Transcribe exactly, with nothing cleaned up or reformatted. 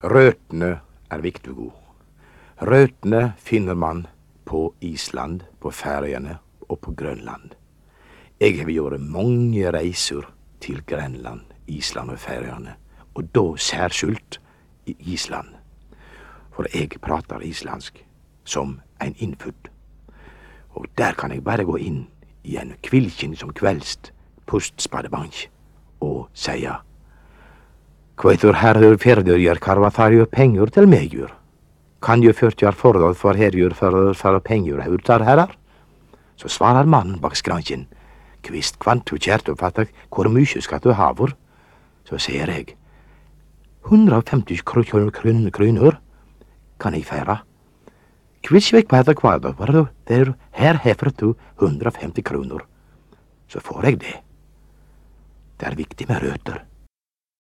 Røtene er viktige ord. Røtene finner man på Island, på Færøyene og på Grønland. Jeg har gjort mange reiser til Grønland, Island og Færøyene, og da særskilt i Island. For jeg prater islandsk som en innfødt. Og der kan jeg bare gå inn i en kvilkjen som kveldst postspadebank og seia: Kveitur herður ferður karva farjur pengur til megjur. Kan jo førtjar forråd for herjur for for pengur hurtar herrar? Så svarar mannen bak skranken: Kvist kvant du kjært oppfattar, hvor mykje skal du havur? Så sier jeg: hundre og femti kroner kan jeg færa. Kvist vekk på kvadrat, var du, der her hefer du hundre og femti kroner. Så får jeg det. Det er viktig med røter.